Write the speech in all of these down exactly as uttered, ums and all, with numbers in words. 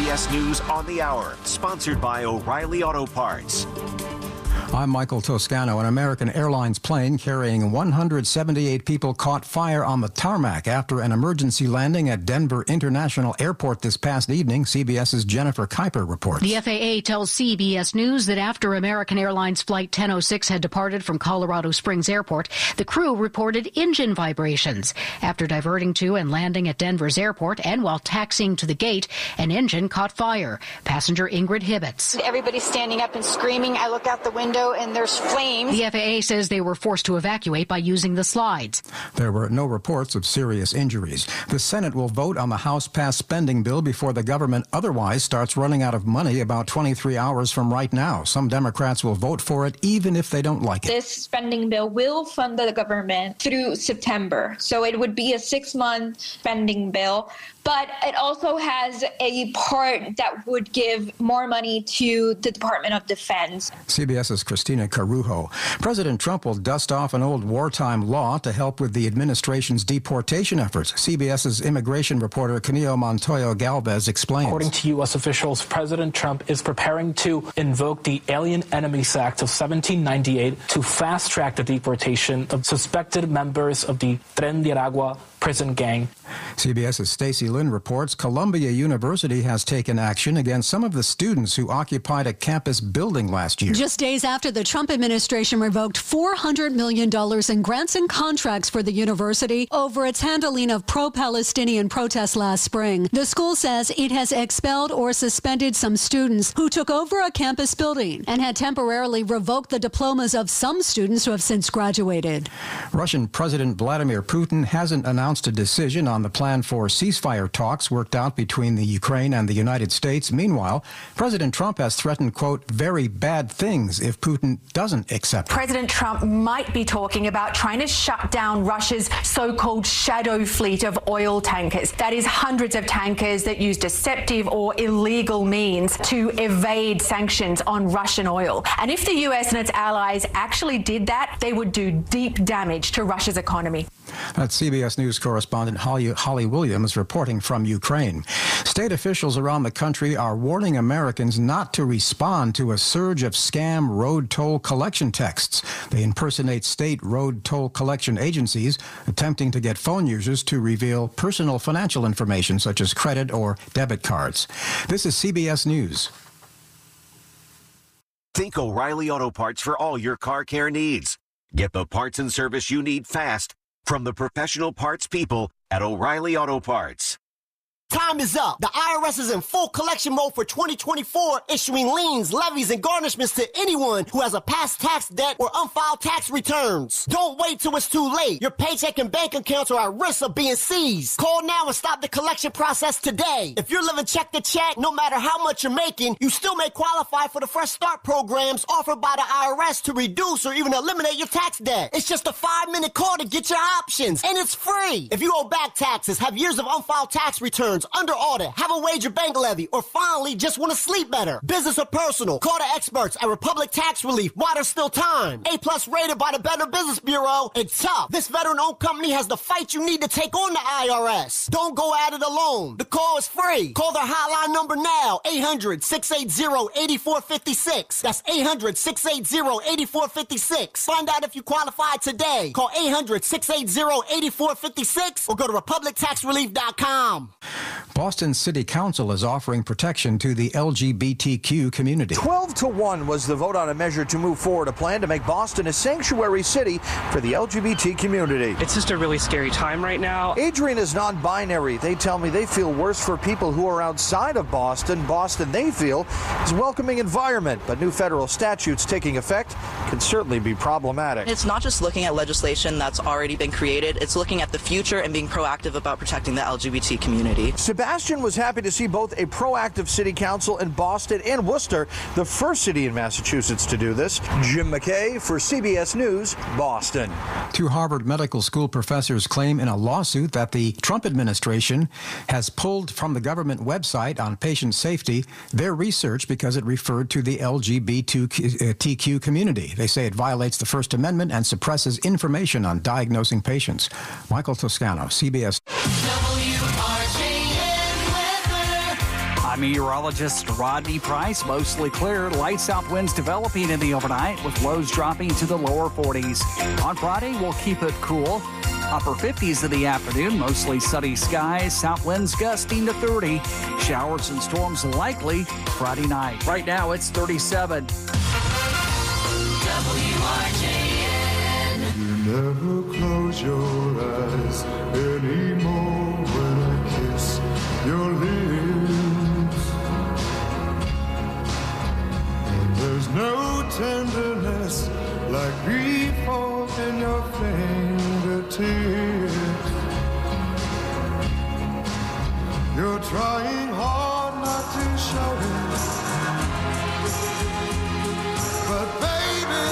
B S News on the Hour, sponsored by O'Reilly Auto Parts. I'm Michael Toscano. An American Airlines plane carrying one hundred seventy-eight people caught fire on the tarmac after an emergency landing at Denver International Airport this past evening. CBS's Jennifer Kuiper reports. The F A A tells C B S News that after American Airlines Flight ten oh six had departed from Colorado Springs Airport, the crew reported engine vibrations. After diverting to and landing at Denver's airport and while taxiing to the gate, an engine caught fire. Passenger Ingrid Hibbets. Everybody's standing up and screaming. I look out the window and there's flames. The F A A says they were forced to evacuate by using the slides. There were no reports of serious injuries. The Senate will vote on the House-passed spending bill before the government otherwise starts running out of money about twenty-three hours from right now. Some Democrats will vote for it even if they don't like it. This spending bill will fund the government through September. So it would be a six-month spending bill. But it also has a part that would give more money to the Department of Defense. CBS's Christina Carujo. President Trump will dust off an old wartime law to help with the administration's deportation efforts. CBS's immigration reporter Camilo Montoya Galvez explains. According to U S officials, President Trump is preparing to invoke the Alien Enemies Act of seventeen ninety-eight to fast-track the deportation of suspected members of the Tren de Aragua prison gang. CBS's Stacey Lynn reports Columbia University has taken action against some of the students who occupied a campus building last year. Just days after the Trump administration revoked four hundred million dollars in grants and contracts for the university over its handling of pro-Palestinian protests last spring. The school says it has expelled or suspended some students who took over a campus building and had temporarily revoked the diplomas of some students who have since graduated. Russian President Vladimir Putin hasn't announced a decision on the plan for ceasefire talks worked out between the Ukraine and the United States. Meanwhile, President Trump has threatened, quote, very bad things if Putin doesn't accept it. President Trump might be talking about trying to shut down Russia's so-called shadow fleet of oil tankers. That is hundreds of tankers that use deceptive or illegal means to evade sanctions on Russian oil. And if the U S and its allies actually did that, they would do deep damage to Russia's economy. That's C B S News correspondent Holly, Holly Williams reporting from Ukraine. State officials around the country are warning Americans not to respond to a surge of scam road toll collection texts. They impersonate state road toll collection agencies, attempting to get phone users to reveal personal financial information such as credit or debit cards. This is C B S News. Think O'Reilly Auto Parts for all your car care needs. Get the parts and service you need fast from the professional parts people at O'Reilly Auto Parts. Time is up. The I R S is in full collection mode for twenty twenty-four, issuing liens, levies, and garnishments to anyone who has a past tax debt or unfiled tax returns. Don't wait till it's too late. Your paycheck and bank accounts are at risk of being seized. Call now and stop the collection process today. If you're living check to check, no matter how much you're making, you still may qualify for the Fresh Start programs offered by the I R S to reduce or even eliminate your tax debt. It's just a five-minute call to get your options, and it's free. If you owe back taxes, have years of unfiled tax returns, under audit, have a wage or bank levy, or finally just want to sleep better, business or personal, call the experts at Republic Tax Relief while there's still time. A-plus rated by the Better Business Bureau, and tough. This veteran-owned company has the fight you need to take on the I R S. Don't go at it alone. The call is free. Call their hotline number now, eight hundred, six eight zero, eight four five six. That's eight hundred, six eight zero, eight four five six. Find out if you qualify today. Call eight hundred, six eight zero, eight four five six or go to republic tax relief dot com. Boston City Council is offering protection to the L G B T Q community. twelve to one was the vote on a measure to move forward a plan to make Boston a sanctuary city for the L G B T community. It's just a really scary time right now. Adrian is non-binary. They tell me they feel worse for people who are outside of Boston. Boston, they feel, is a welcoming environment, but new federal statutes taking effect can certainly be problematic. It's not just looking at legislation that's already been created. It's looking at the future and being proactive about protecting the L G B T community. Sebastian was happy to see both a proactive city council in Boston and Worcester, the first city in Massachusetts to do this. Jim McKay for C B S News, Boston. Two Harvard Medical School professors claim in a lawsuit that the Trump administration has pulled from the government website on patient safety their research because it referred to the L G B T Q community. They say it violates the First Amendment and suppresses information on diagnosing patients. Michael Toscano, C B S. W R J N weather. I'm meteorologist Rodney Price. Mostly clear, light south winds developing in the overnight with lows dropping to the lower forties. On Friday, we'll keep it cool. Upper fifties in the afternoon, mostly sunny skies, south winds gusting to thirty. Showers and storms likely Friday night. Right now, it's thirty-seven. W R J N. You never close your eyes anymore when I kiss your lips. And there's no tenderness like before in your fingertips. You're trying hard not to show it, but baby,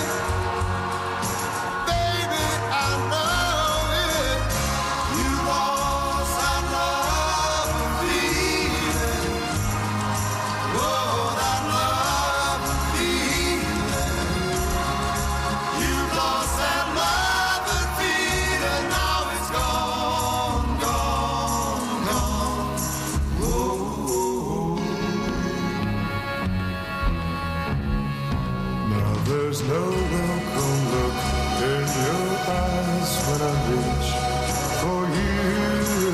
baby, I know it. You lost that love and feeling. Oh, that love and feeling. You lost that love and feeling. Now it's gone, gone, gone. Oh. Now there's no welcome look in your eyes when I reach for you.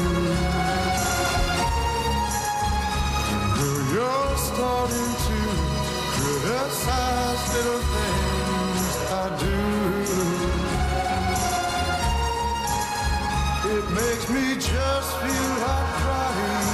Girl, you're starting to criticize little things I do. It makes me just feel like crying.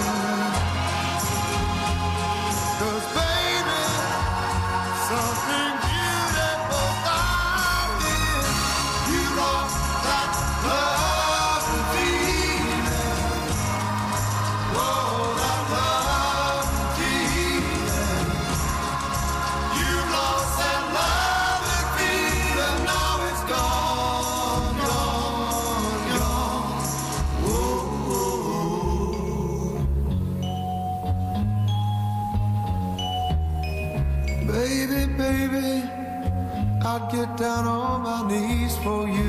'Cause baby, something beautiful I did. You lost that love and feeling. Whoa, that love and feeling. You lost that love and feeling. Now it's gone, gone, gone. Whoa, baby, baby, I'd get down on my knees for you.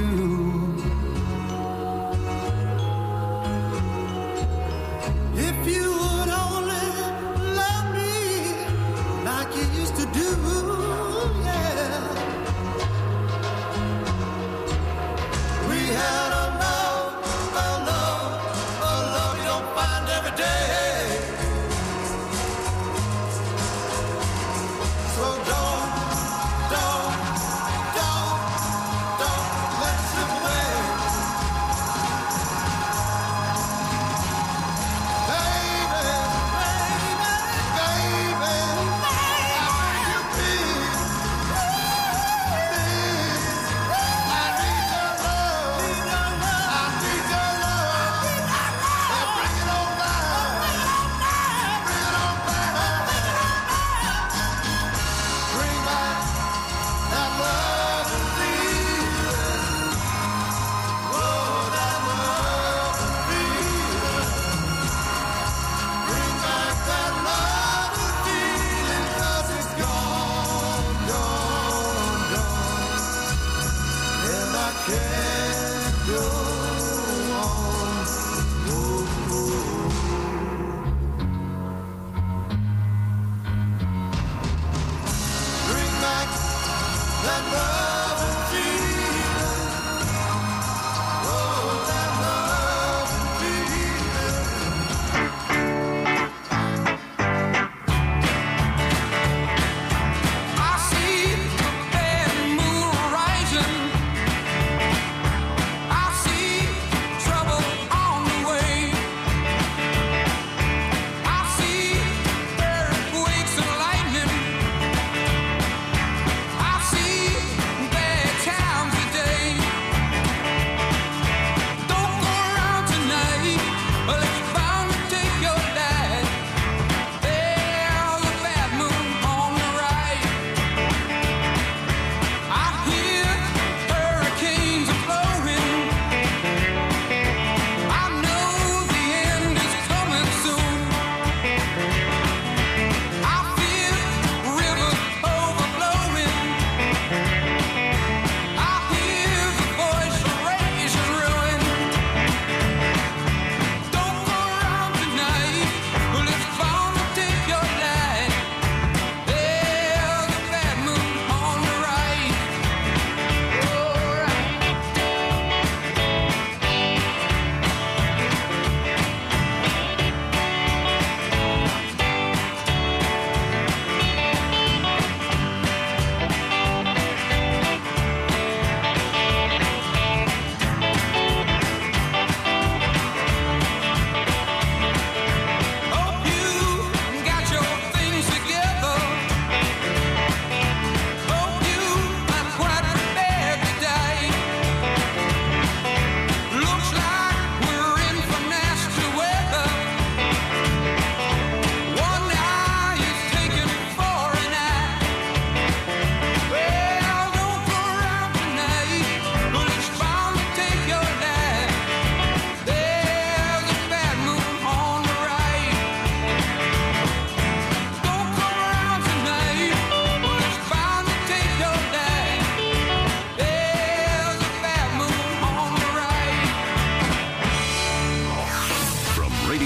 If you would only love me like you used to do, yeah. We had a love, a love, a love you don't find every day. So don't, don't, don't, don't let slip away.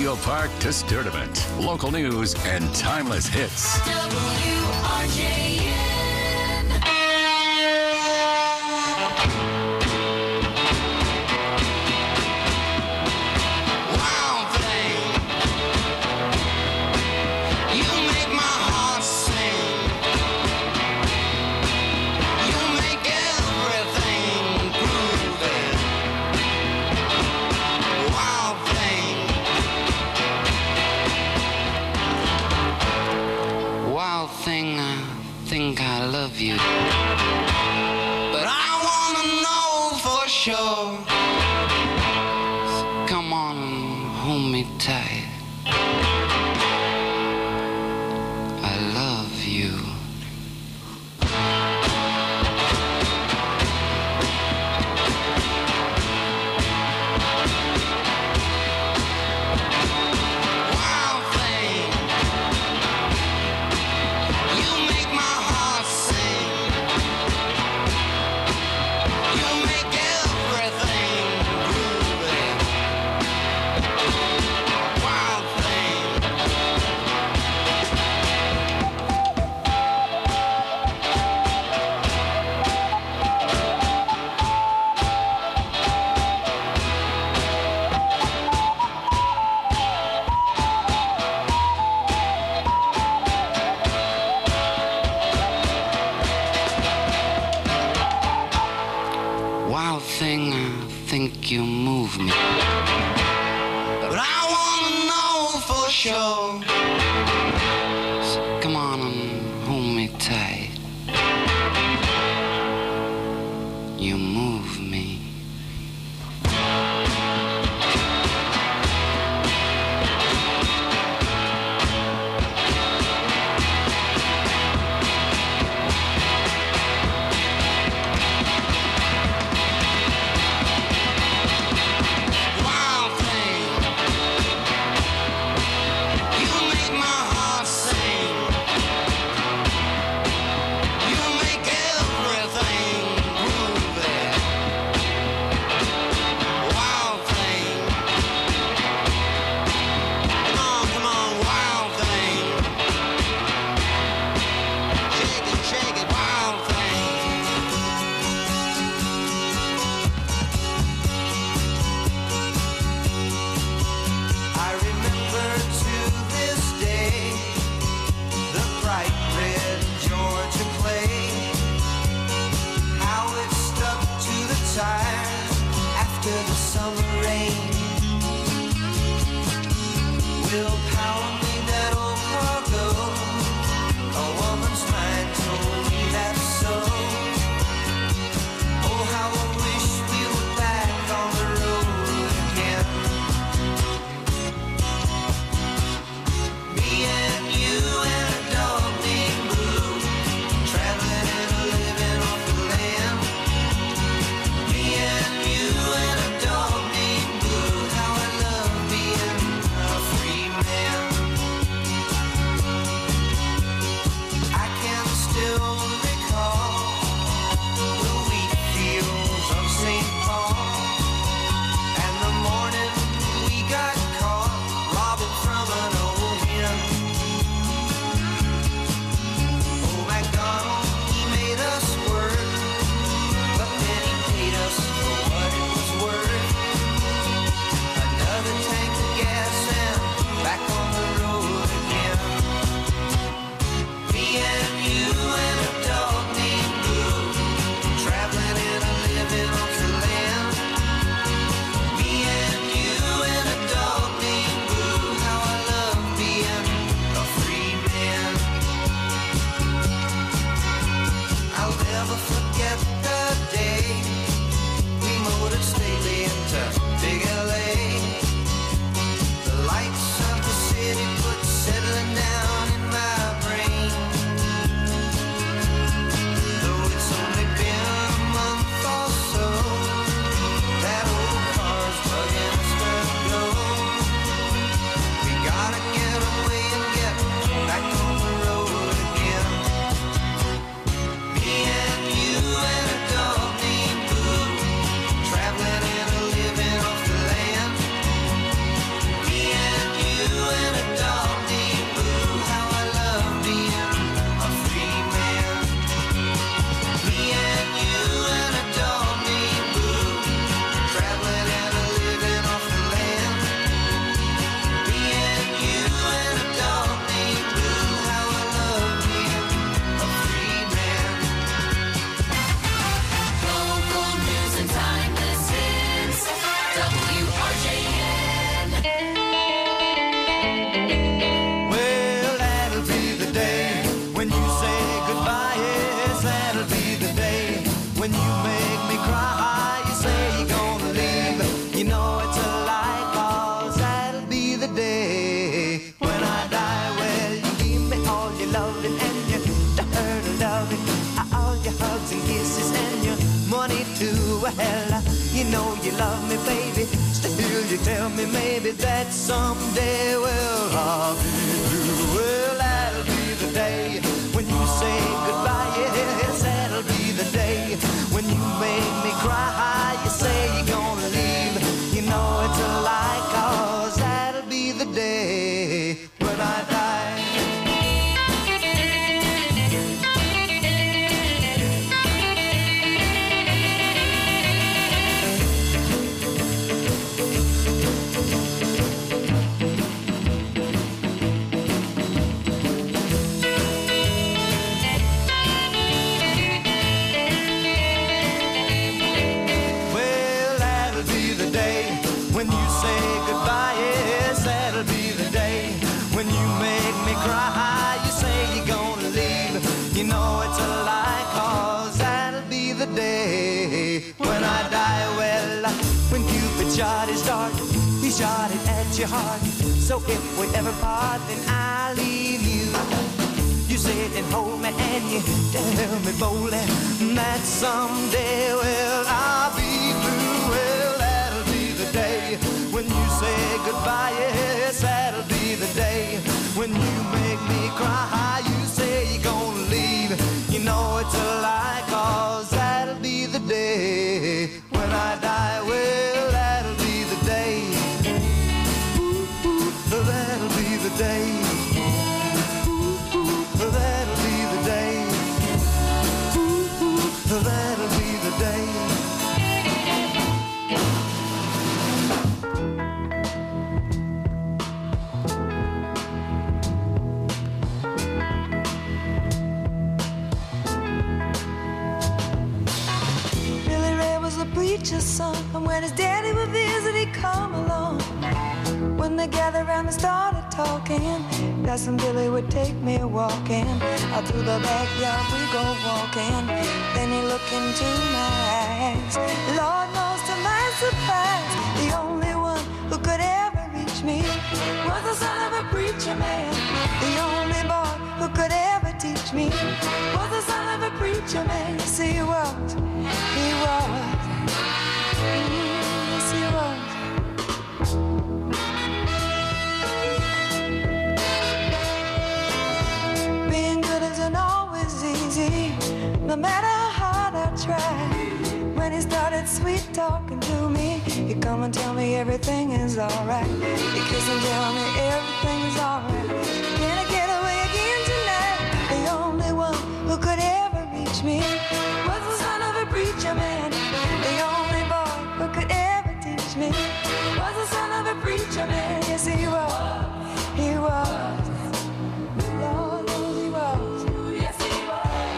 Eagle Park to Sturdivant. Local news and timeless hits. W R J N. Wild thing, you make my heart sing. You make everything groovy. Wild thing, wild thing, I think I love you, but I wanna know for sure. So come on and hold me tight. I love you. Wild thing, you make my heart sing. You make everything groovy. Wild thing. Wild thing, I think you move me, but I wanna know for sure. So come on and hold me tight. You move me. Wild thing, you make well, you know you love me, baby. Still you tell me maybe that someday, well, I'll be blue. Well, that'll be the day when you say goodbye. Yes, that'll be the day when you make me cry. You say you're gonna leave, you know it's a lie, 'cause that'll be the day when I die. You know it's a lie, 'cause that'll be the day when I die. Well, when Cupid shot his dart, he shot it at your heart. So if we ever part, then I'll leave you. You sit and hold me and you tell me boldly that someday, well, I'll be blue. Well, that'll be the day when you say goodbye. Yes, that'll be the day when you make me cry. You say you're gonna leave, you know it's a lie, 'cause that'll be the day when I die. Well, that'll be the day. Ooh, ooh, that'll be the day. Ooh, ooh, that'll be the day. Ooh, ooh, that'll be the day. Preacher's son, and when his daddy would visit, he'd come along. When they gathered around and started talking, Cousin Billy would take me walking. Out through the backyard we go walking. Then he looked into my eyes. Lord knows to my surprise, the only one who could ever reach me was the son of a preacher man. The only boy who could ever teach me was the son of a preacher man. Yes, he was, he was. Yes, he was. Being good isn't always easy, no matter how hard I try. When he started sweet talking to me, he'd come and tell me everything is alright. He'd kiss and tell me everything is alright. Can I get away again tonight? The only one who could ever reach me was the son of a preacher man. The only boy who could ever teach me was the son of a preacher man. Yes, he was. He was. Lord knows he was. Yes, he was.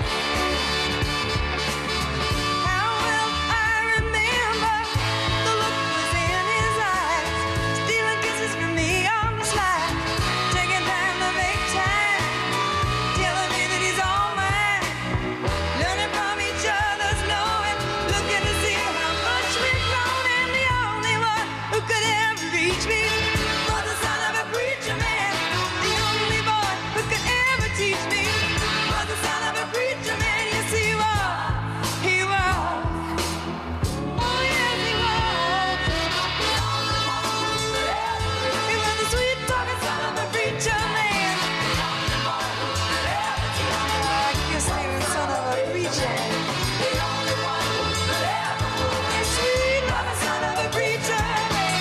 How well I remember the look was in his eyes, stealing kisses from me on the slide, taking time to make time, telling me that he's all mine, learning from each other's knowing, looking to see how much we've grown, and the only one who could ever reach me was the son of a preacher man. The only boy who could ever teach me was the son of a preacher man. Yes, he was. He was. Oh, yes, he was. He was the sweet talking son of a preacher man. I guess he was son of a preacher. The sweet talking son of a preacher man.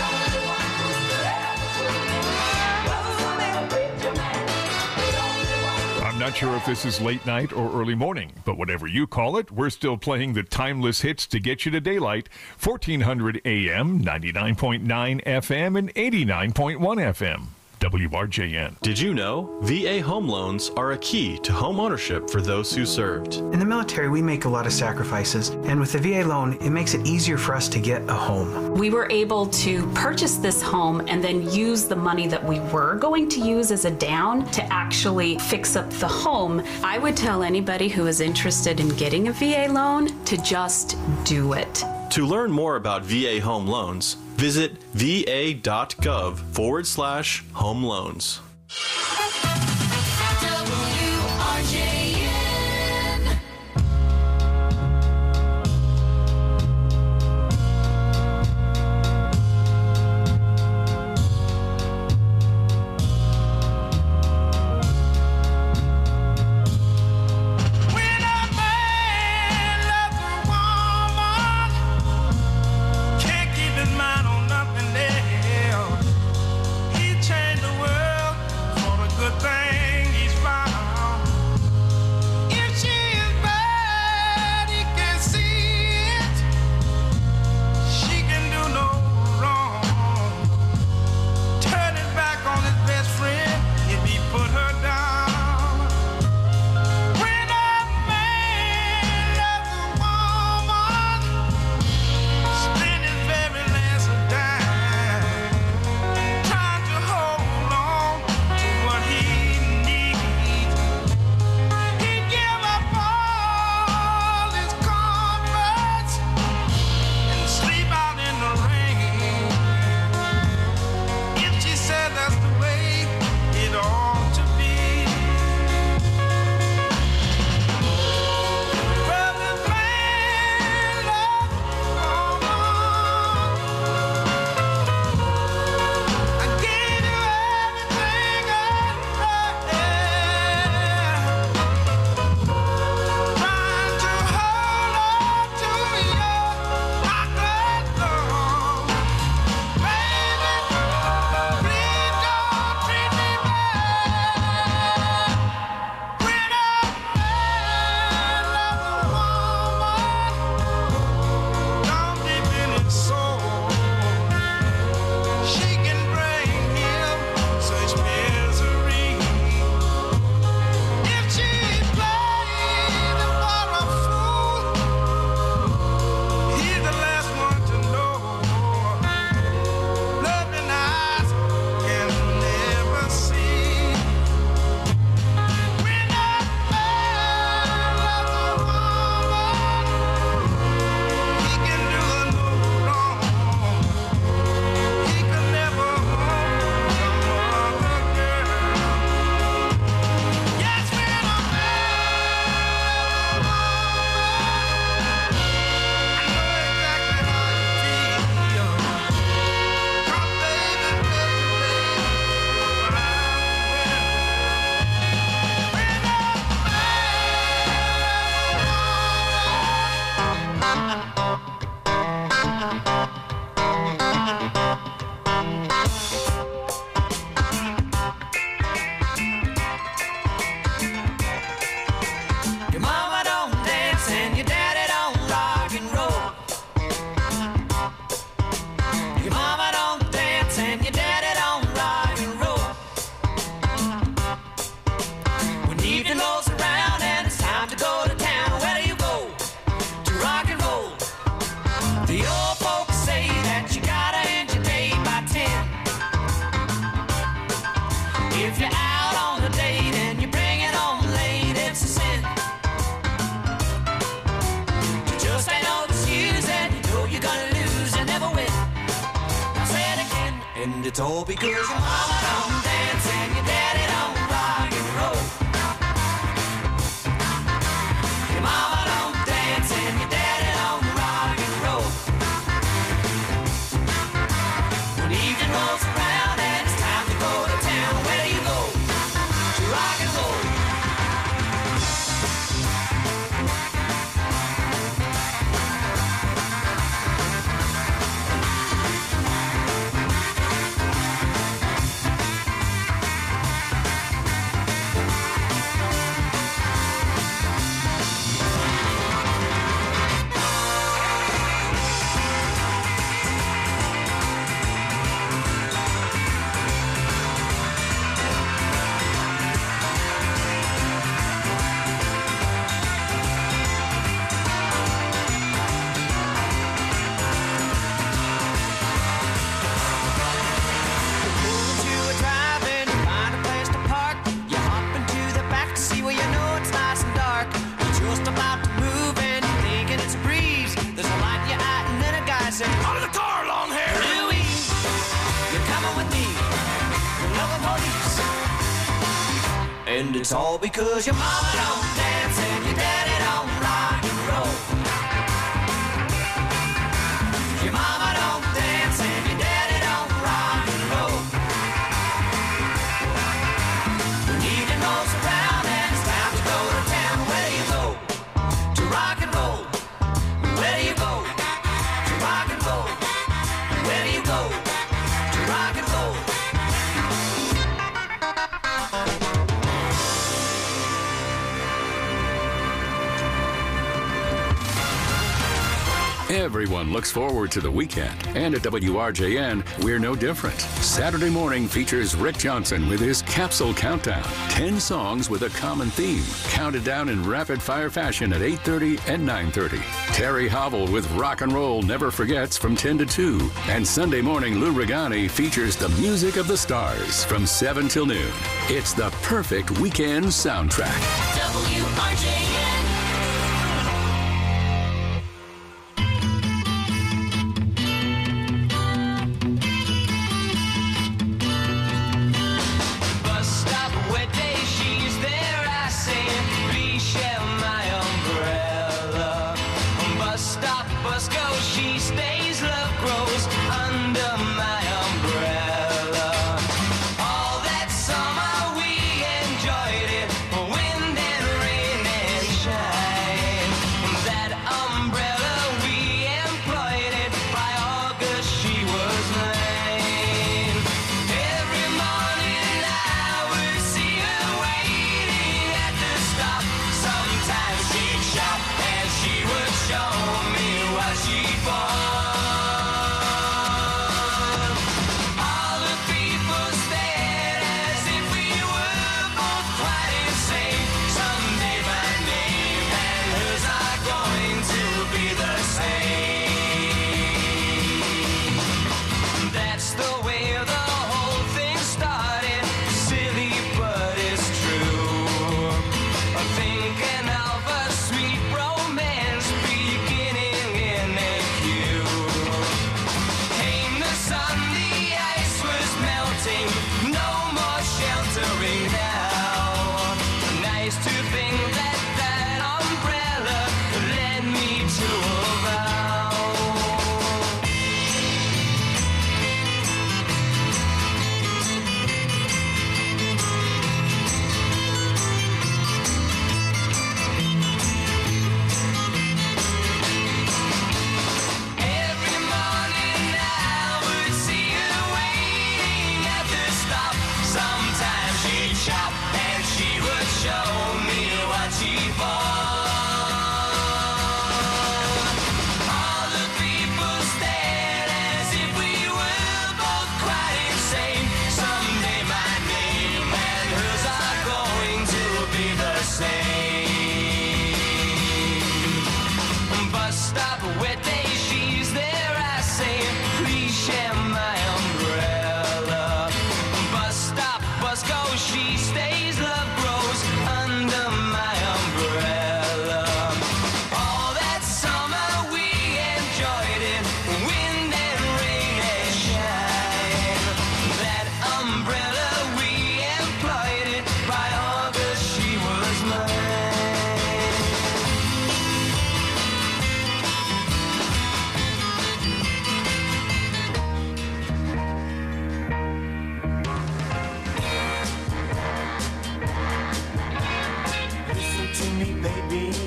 I'm not sure if this is late night or early morning, but whatever you call it, we're still playing the timeless hits to get you to daylight. fourteen hundred A M, ninety-nine point nine F M, and eighty-nine point one F M. W R J N. Did you know V A home loans are a key to home ownership for those who served? In the military, we make a lot of sacrifices, and with the V A loan, it makes it easier for us to get a home. We were able to purchase this home and then use the money that we were going to use as a down to actually fix up the home. I would tell anybody who is interested in getting a V A loan to just do it. To learn more about V A home loans, visit va.gov forward slash home loans. W R J N. if you're out on a date and you bring it home late, it's a sin. You just ain't no excuse and you know you're gonna lose and never win. I'll say it again, and it's all because your mama don't dance and your daddy don't rock and roll. Your mama don't dance and your daddy don't rock and roll. When evening rolls around and it's time to go to town, where do you go? To rock and roll. Out of the car, long hair! Louise, you're coming with me. You're loving police. And it's all because your mama don't dance and your daddy don't rock and roll. Your mama don't dance and your daddy don't rock and roll. When evening rolls around and it's time to go to town, where do you go? To rock and roll. Where do you go? Rock and roll. Where do you go? To rock and roll. Everyone looks forward to the weekend, and at W R J N, we're no different. Saturday morning features Rick Johnson with his Capsule Countdown. Ten songs with a common theme, counted down in rapid-fire fashion at eight thirty and nine thirty. Terry Hobble with Rock and Roll Never Forgets from ten to two. And Sunday morning, Lou Regani features the music of the stars from seven till noon. It's the perfect weekend soundtrack. W R J N.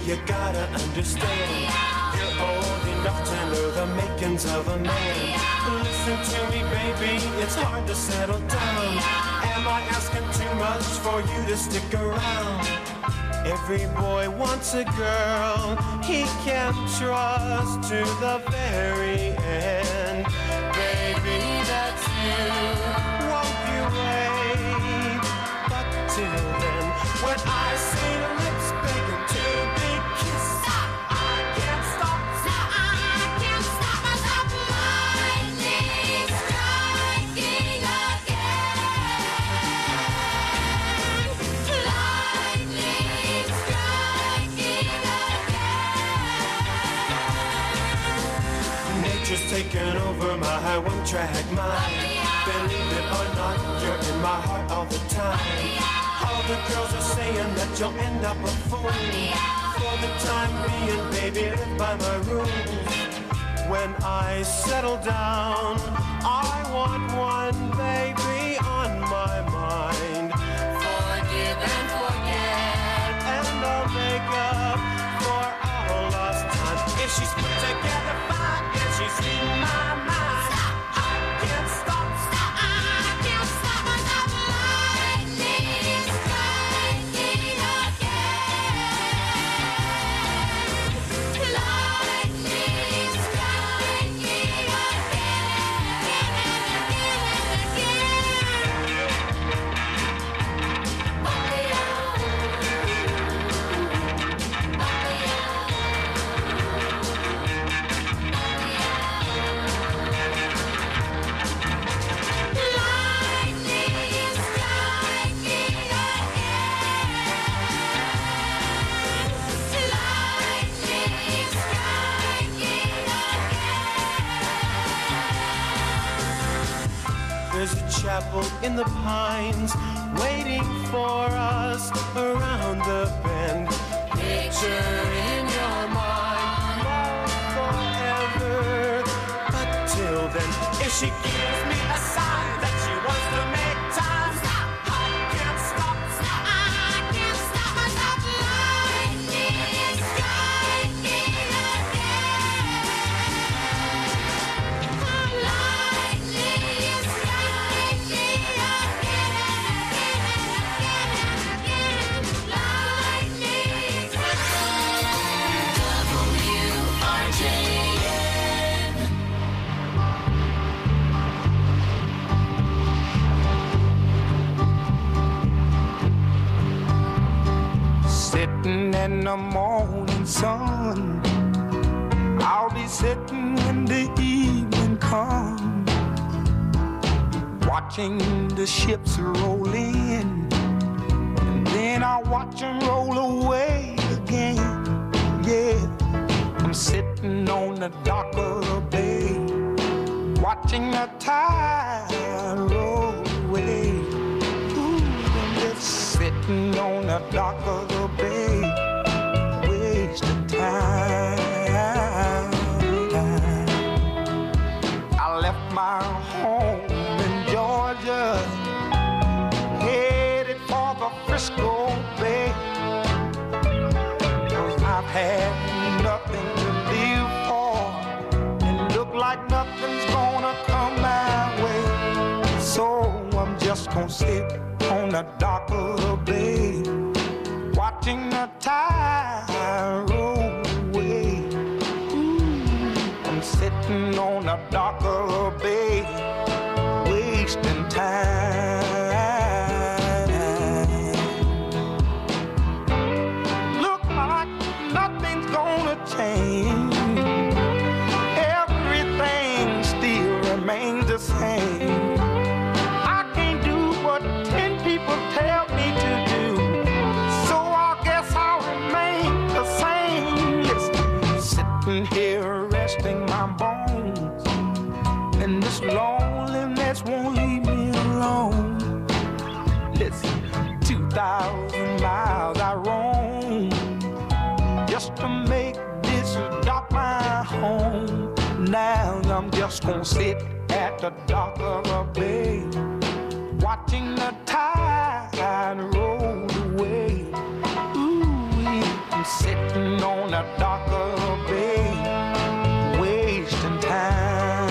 you gotta understand. You're old enough to know the makings of a man. Listen to me, baby, it's hard to settle down. Am I asking too much for you to stick around? Every boy wants a girl he can trust to the very end. Baby, that's you, won't you wait? But till then, when I see your lips begging to be kissed, I can't stop, I can't stop myself. Lightning striking again. Lightning striking again. Nature's taken over my one-track mind. Believe it or not, you're in my heart all the time. All the girls are saying that you'll end up a fool. For the time being, baby, live by my rules. When I settle down, I want one baby on my mind. Forgive and forget, and I'll make up for all lost time. If she's put together fine, if she's in my mind, I can't stop, stop, I can't stop myself. Lightning striking again. Lightning striking There's a chapel in the pines waiting for us around the bend. Picture in your mind, love forever. But till then, if she gives me a sign that she wants to make time, stop, I can't stop, stop, I can't stop myself. Lightning striking again. Lightning striking Sitting in the morning sun, I'll be sitting when the evening comes, watching the ships roll in, and then I'll watch them roll away again. Yeah, I'm sitting on the dock of the bay, watching the tide roll away. Ooh, I'm just sitting on the dock of the bay, wasting time. I left my home in Georgia, headed for the Frisco Bay, 'cause I've had nothing to live for, and look like nothing's gonna come my way. So I'm just gonna sit on the dock of the bay, watching the tide roll away. Ooh, I'm sitting on the dock of the bay, wasting time. Look like nothing's gonna change, everything still remains the same. I can't do what ten people tell me to do, so I guess I'll remain the same. Listen, sitting here resting my bones, and this loneliness won't leave me alone. Listen, two thousand miles I roam just to make this dock my home. Now I'm just gonna sit at the dock of the bay, watching the tide roll away. Ooh, I'm sitting on a darker bay, wasting time.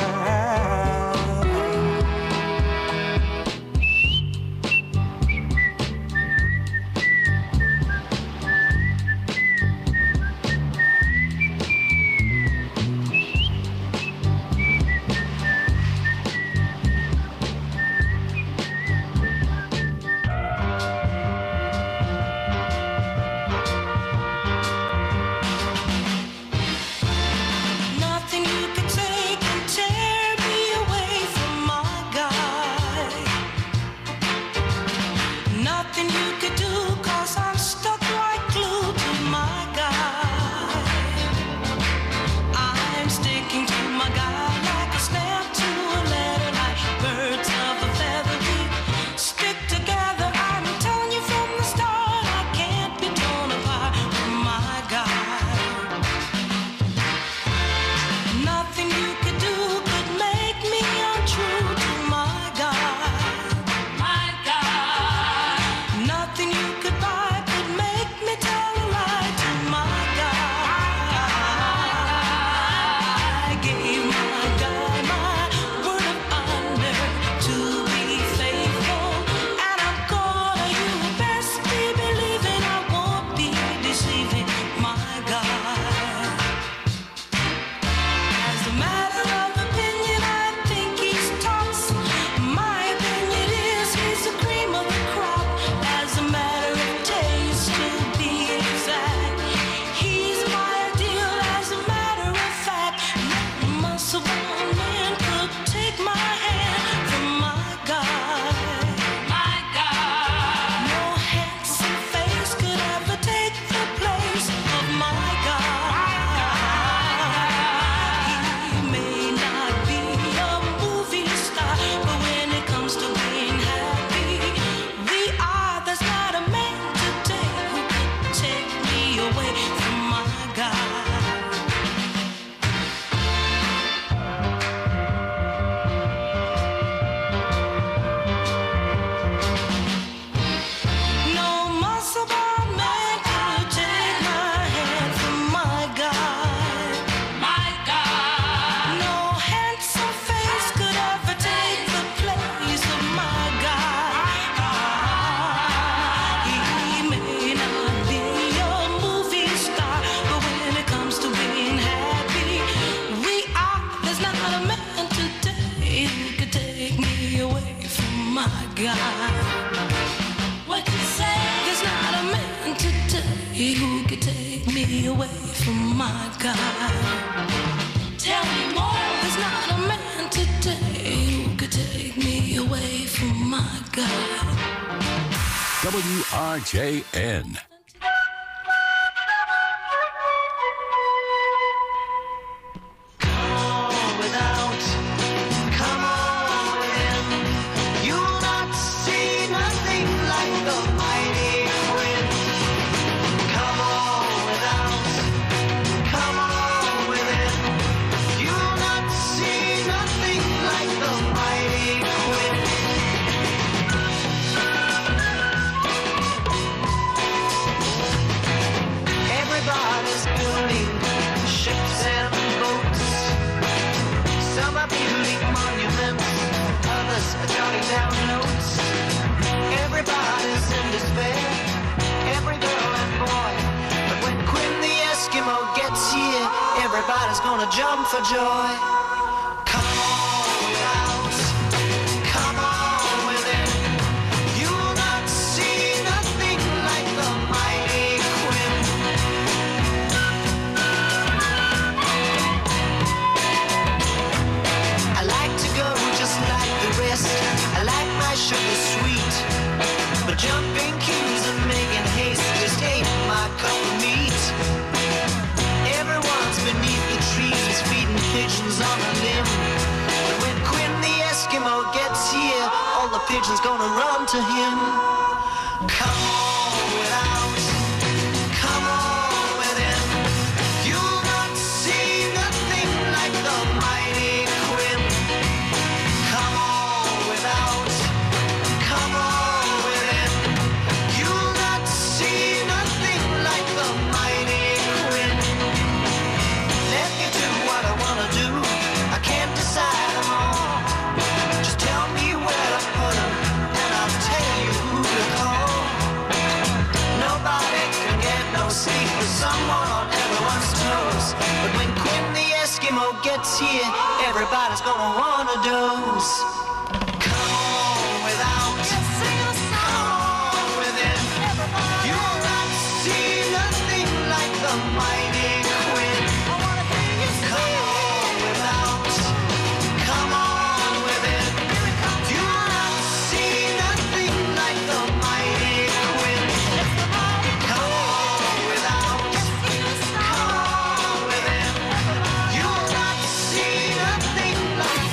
Who could take me away from my God? Tell me more. There's not a man today who could take me away from my God. W R J N. Everybody's in despair, every girl and boy. But when Quinn the Eskimo gets here, everybody's gonna jump for joy. Come on without, come on within. You'll not see nothing like the mighty Quinn. I like to go just like the rest. I like my sugar sweet. But jumping queues and making haste just ain't my cup of meat. Everyone's beneath the trees feeding pigeons on a limb. But when Quinn the Eskimo gets here, all the pigeons gonna run to him. Come on without, come on within. You'll not see nothing like the mighty Quinn. Come on without, come on. You'll not see nothing like the mighty it's here, everybody's gonna run a dose. Come on without, come on within. You'll not see nothing like the mighty Quinn. Come on without, come on within. You'll not see nothing like the mighty Quinn. Come on without, come on within. You'll not see nothing like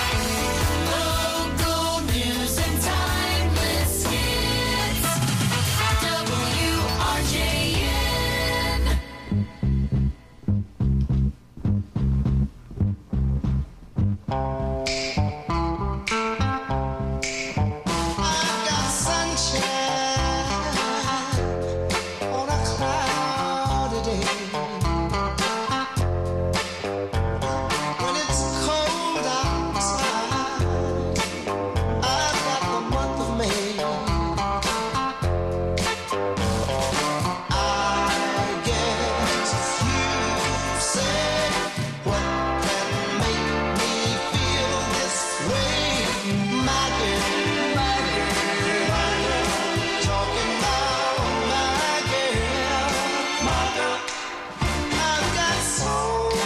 local news and timeless hits. W R J N. I've got sunshine on a cloudy day. When it's cold outside, I've got the month of May. I guess you say what can make me feel this way, my girl, my girl, my girl. Talking about my girl, my girl. I've got so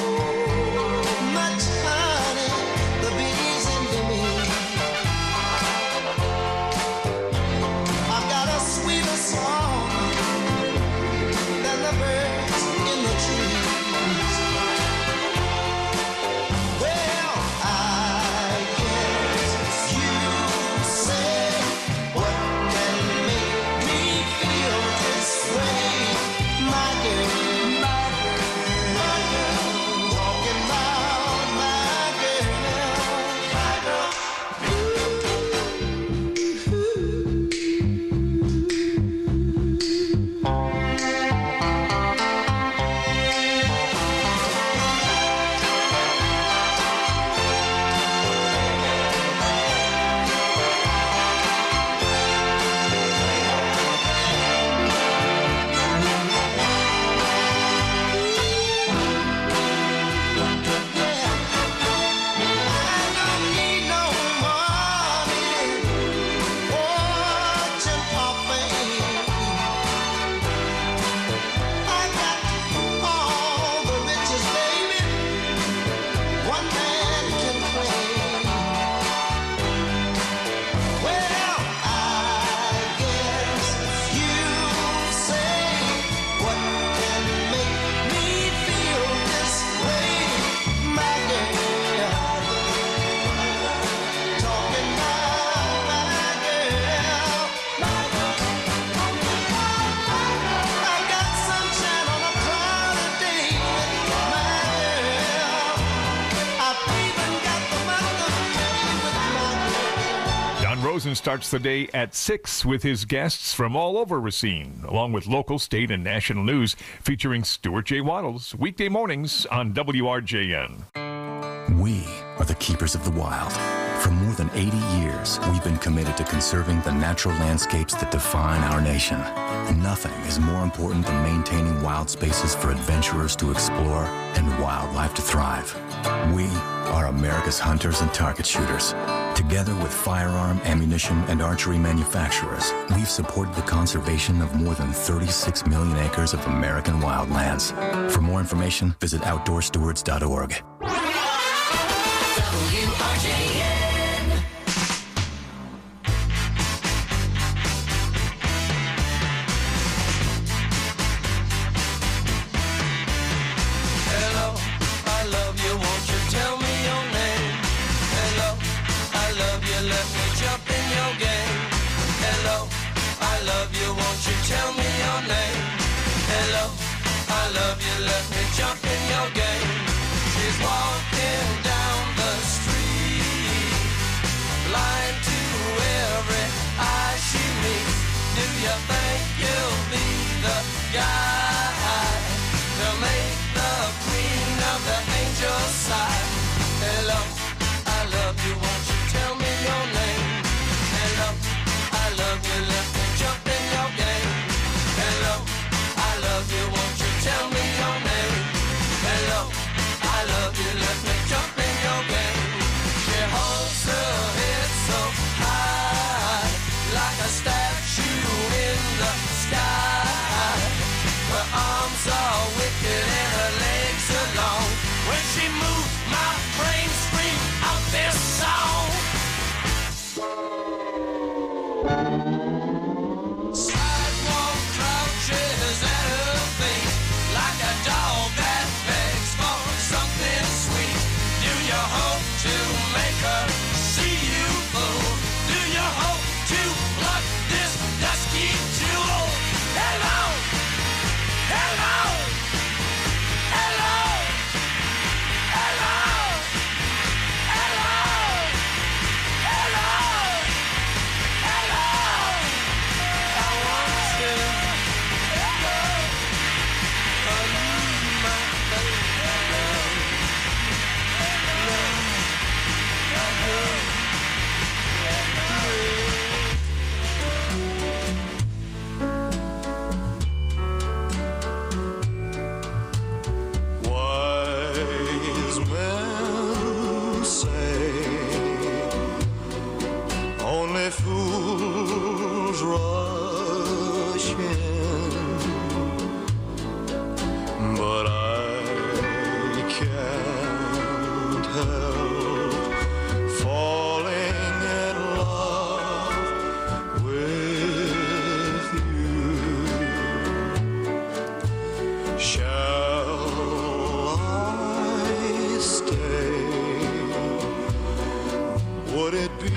much honey, the bees into me. I've got a sweeter song than the birds in the trees. Well, I guess you say what can make me feel this way, my girl, my girl, my girl. Talking about my girl, my girl. I don't need no money, fortune or fame. I got all the riches, baby, one man can claim. Well, I guess you say what can make me feel this way, my girl. Talking about my girl, my girl. I got sunshine on a cloudy day, my girl. I've even got the month of May with my girl. Don Rosen starts the day at six with his guests from all over Racine, along with local, state, and national news featuring Stuart J. Waddles, weekday mornings on W R J N. We are the keepers of the wild. For more than eighty years, we've been committed to conserving the natural landscapes that define our nation. Nothing is more important than maintaining wild spaces for adventurers to explore and wildlife to thrive. We are America's hunters and target shooters. Together with firearm, ammunition, and archery manufacturers, we've supported the conservation of more than thirty-six million acres of American wildlands. For more information, visit outdoor stewards dot org. W R J N. Hello, I love you, won't you tell me your name? Hello, I love you, let me jump in your game. Hello, I love you, won't you tell me your name? Hello, I love you, let me jump in your game. She's walking down the street, blind to every eye she meets. Do you think you'll be the guy to make the queen of the angels sigh? Hello, I love you, won't you tell me your name? Hello, I love you, let me jump in your game. Hello, I love you, won't you tell me your name? Hello, I love you, let me statue in the sky. Her arms are wicked and her legs are long. When she moves, my brain screams out this song. Sidewalk crouches at her feet like a dog that begs for something sweet. Do you hope to make her see you, fool? Do you hope to pluck this dusky jewel? Hello, hello, hello, hello, hello, hello, hello. I want to hello, oh, my Wise men say only fools rush in, but I can't help falling in love with you. Shall I stay? Would it be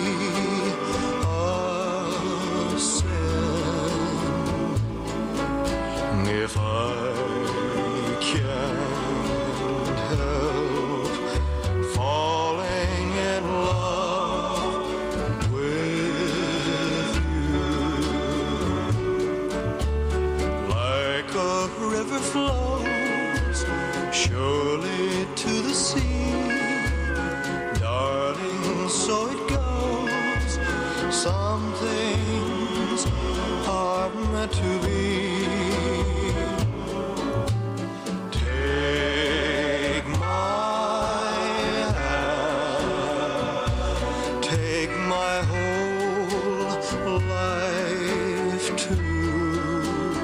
a sin if I can't help falling in love with you? Like a river flows surely to the sea, darling, so it goes. Some things are meant to be. Take my hand, take my whole life too,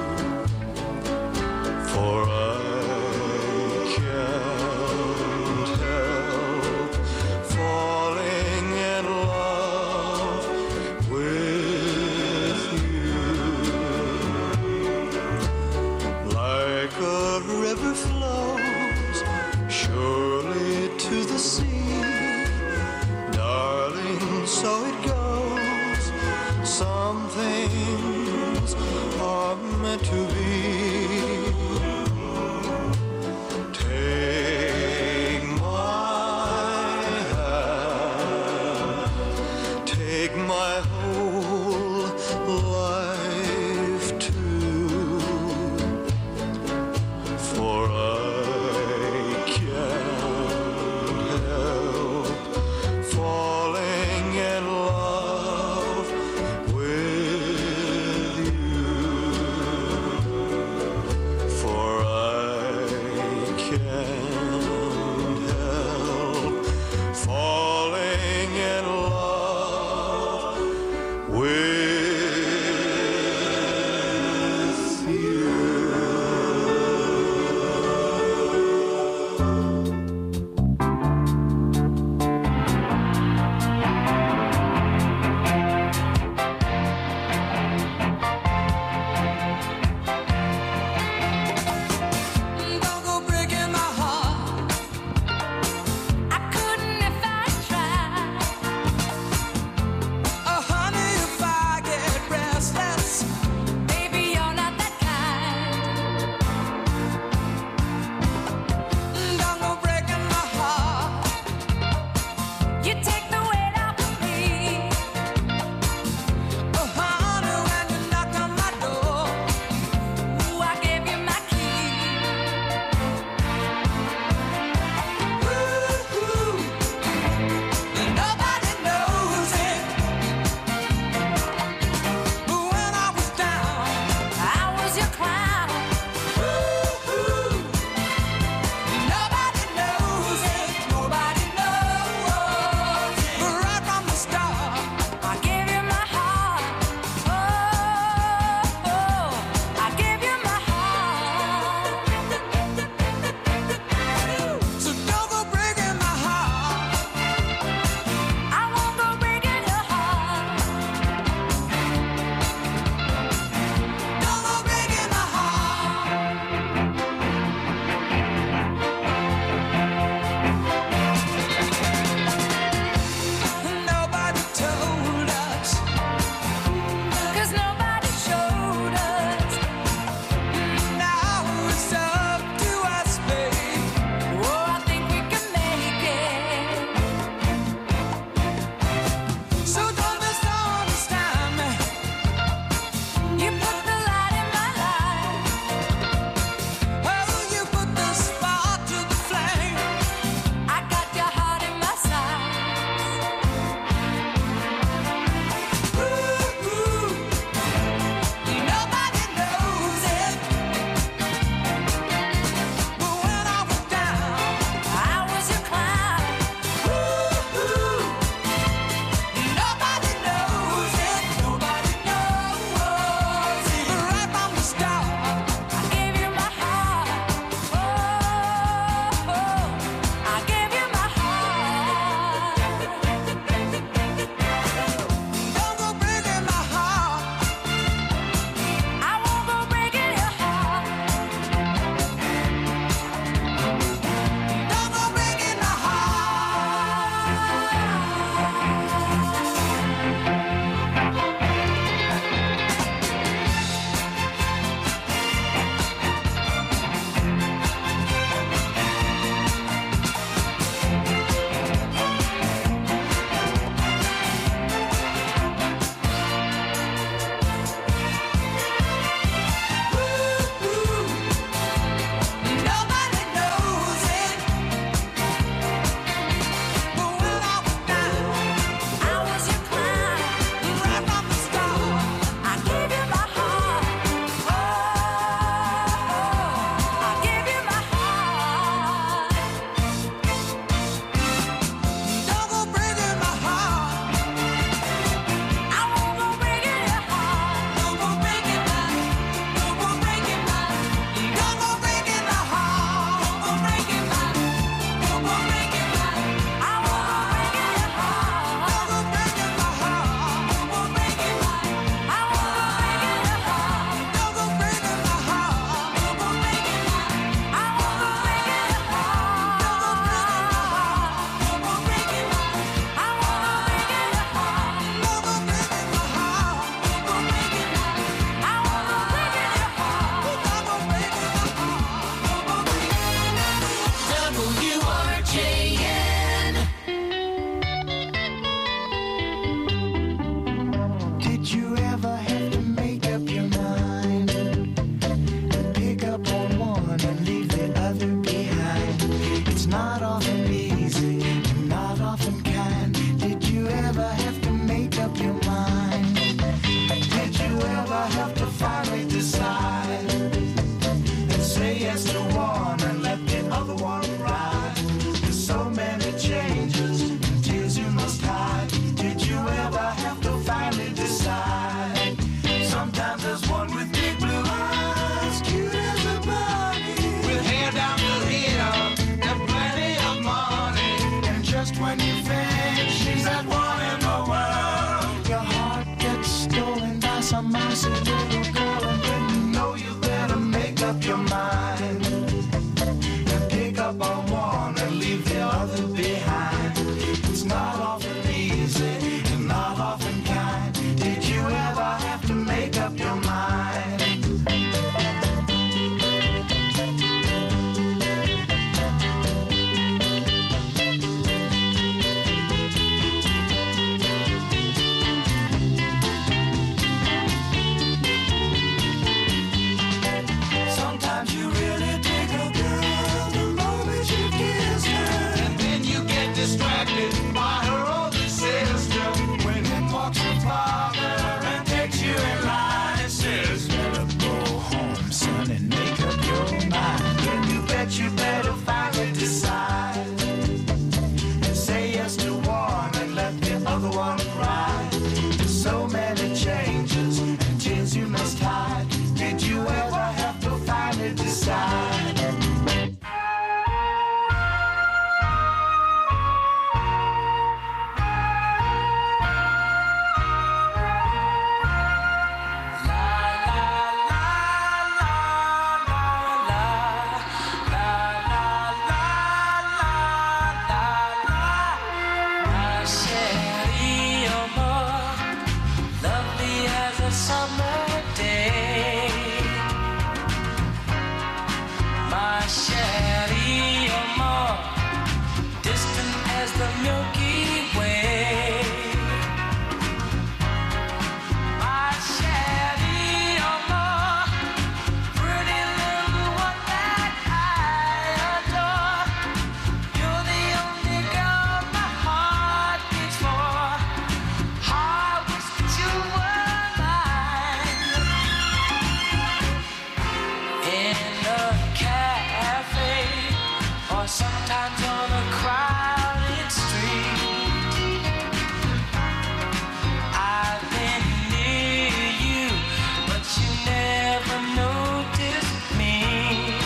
for I can't help falling in love with you. Like a river flows surely to the sea, darling, so it goes. Some things are meant to be. Take my hand, take my whole life too, for I can't help falling in love with you. nice and little girl, and then you know you better make up your mind and pick up on one and leave the other behind. It's not often easy and not often kind. Did you ever have to make up your mind? Sometimes you really dig a girl the moment you kiss her, and then you get distracted by her older sister. When in walks your father and takes you in line and says, better go home, son, and make up your mind. Then you bet you better finally decide and say yes to one and let the other one ride. There's so many changes and tears you must hide. Did you ever have to finally decide? Chérie, amor, lovely as a summer day. My chérie, amor, distant as the Milky Way. My chérie, amor, pretty little one that I adore. You're the only girl my heart beats for. I wish that you were mine. In a cafe, or sometimes on a crowded street, I've been near you, but you never noticed me.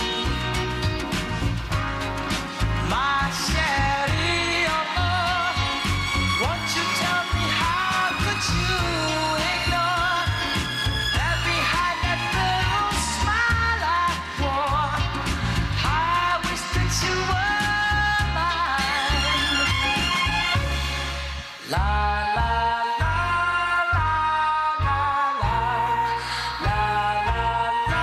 My chérie, amor, won't you tell me how could you ignore that behind that little smile I wore? I wish that you were mine. La la la la la la la la la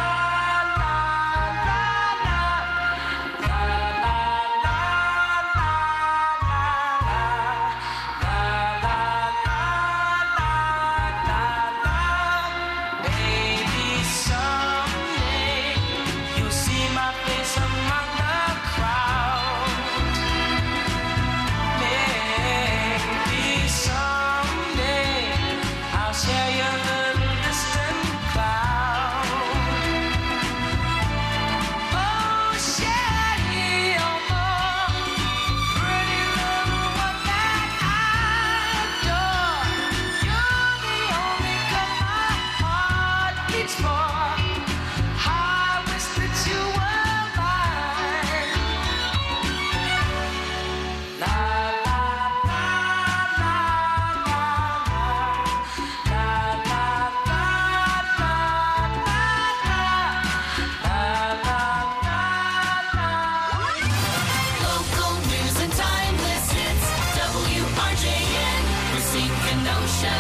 Baby, someday you'll see my face among the crowd. Maybe someday I'll share your little distant cloud. Oh, chérie, amor, pretty little one that I adore. You're the only girl my heart beats for. I wish that you were mine. La la la la la la la Local news and timeless hits. W R J N, Racine Kenosha.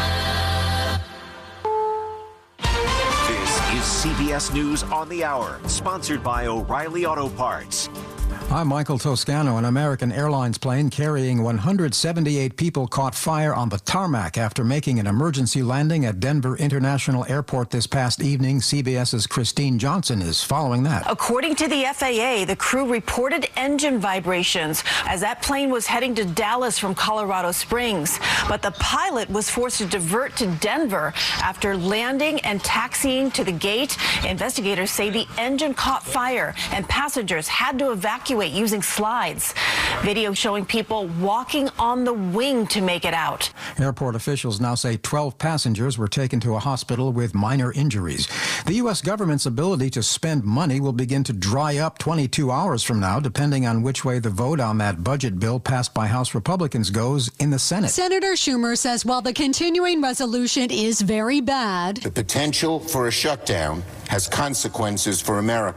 This is C B S News on the Hour, sponsored by O'Reilly Auto Parts. I'm Michael Toscano. An American Airlines plane carrying one hundred seventy-eight people caught fire on the tarmac after making an emergency landing at Denver International Airport this past evening. CBS's Christine Johnson is following that. According to the F A A, the crew reported engine vibrations as that plane was heading to Dallas from Colorado Springs. But the pilot was forced to divert to Denver after landing and taxiing to the gate. Investigators say the engine caught fire and passengers had to evacuate runway using slides. Video showing people walking on the wing to make it out. Airport officials now say twelve passengers were taken to a hospital with minor injuries. The U S government's ability to spend money will begin to dry up twenty-two hours from now, depending on which way the vote on that budget bill passed by House Republicans goes in the Senate. Senator Schumer says while the continuing resolution is very bad, the potential for a shutdown has consequences for America.